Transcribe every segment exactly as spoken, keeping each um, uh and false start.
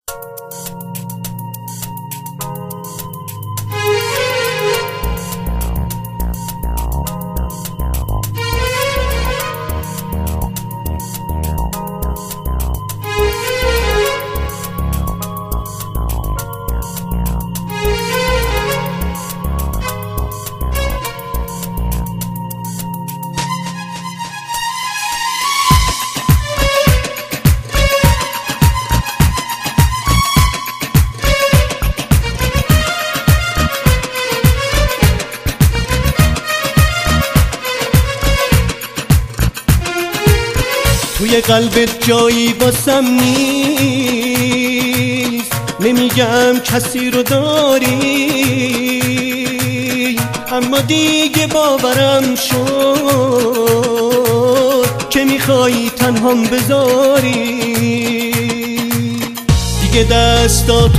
توی قلبت جایی واسم نیست، نمیگم کسی رو داری، اما دیگه باورم شد که میخوایی تنهام بذاری. دیگه دستاتو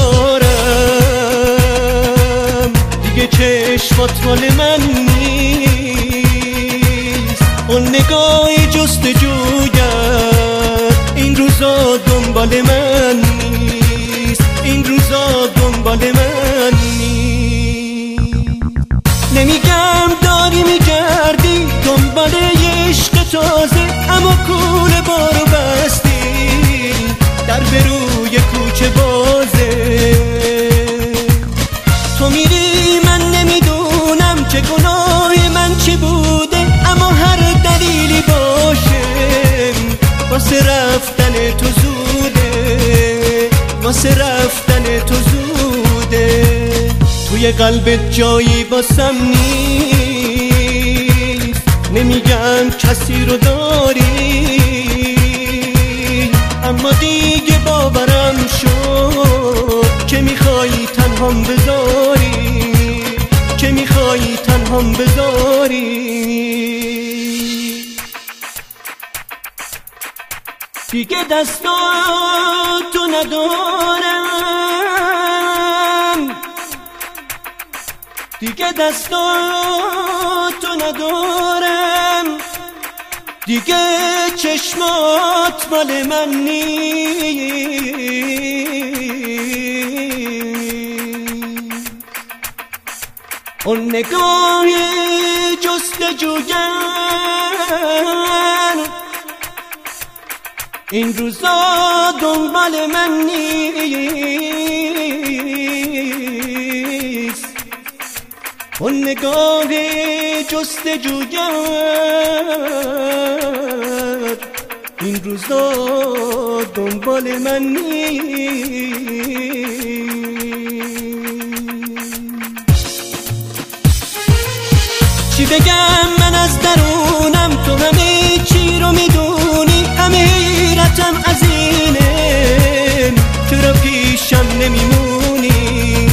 ندارم، دیگه چشمات مال من نیست، اون نگاه جستجوگر این روزا دنبال من نیست، این روزا دنبال من نیست. نمیگم داری میگردی دنبال یه عشق تازه، اما کوله بارو بستی در به روی کوچه بازه. تو میری من نمیدونم که گناه من چی بوده، اما هر دلیلی باشه واسه رفتن تو زوده، واسه رفتن تو زوده. توی قلبت جایی واسم نیست، نمیگم کسی رو داری، اما دیگه باورم شد که میخوایی تنهام بذاری، که میخوایی تنهام بذاری. دیگه دستاتو ندارم، دیگه دستاتو ندارم، دیگه چشمات مال من نیست، اون نگاه جستجوگر این روزا دنبال من نیست، اون نگاه جستجوگر این روزا دنبال من نیست. چی بگم من از درونم، تو همه چی رو میدونی، همه حیرتم از اینه چرا پیشم نمیمونی.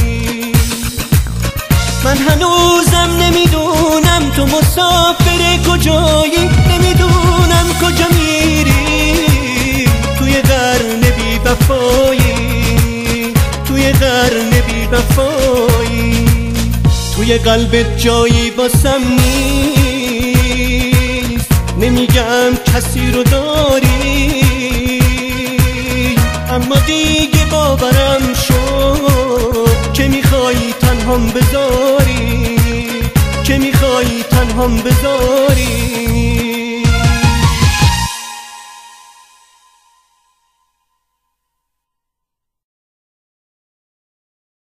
من هنوزم نمیدونم تو مسافر کجایی، نمیدونم کجا میری، توی قرن بی وفایی، توی قرن بی وفایی. توی قلبت جایی واسم نیست، نمیگم کسی رو داری، اما دیگه باورم شد که میخوایی تنهام بذاری، که میخوایی تنهام بذاری.